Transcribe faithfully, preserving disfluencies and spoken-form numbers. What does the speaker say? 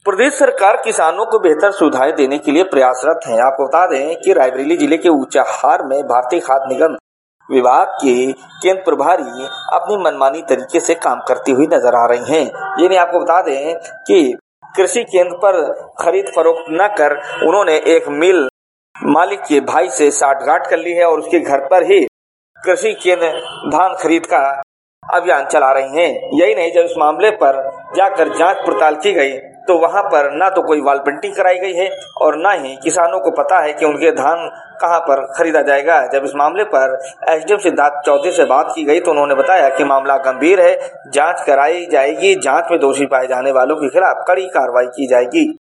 प्रदेश सरकार किसानों को बेहतर सुविधाएं देने के लिए प्रयासरत है। आपको बता दें कि रायबरेली जिले के ऊंचाहार में भारतीय खाद्य निगम विभाग के केंद्र प्रभारी अपनी मनमानी तरीके से काम करती हुई नजर आ रही हैं। ये नहीं, आपको बता दें कि कृषि केंद्र पर खरीद फरोख्त न कर उन्होंने एक मिल मालिक के भाई से साठगांठ कर ली है और उसके घर पर ही कृषि केंद्र धान खरीद का अभियान चला रही हैं। यही नहीं, जब इस मामले पर जाकर जांच पड़ताल की गई तो वहां पर ना तो कोई वाल पेंटिंग कराई गई है और ना ही किसानों को पता है कि उनके धान कहां पर खरीदा जाएगा। जब इस मामले पर एसडीएम सिद्धार्थ चौधरी से बात की गई तो उन्होंने बताया कि मामला गंभीर है, जांच कराई जाएगी, जांच में दोषी पाए जाने वालों के खिलाफ कड़ी कार्रवाई की जाएगी।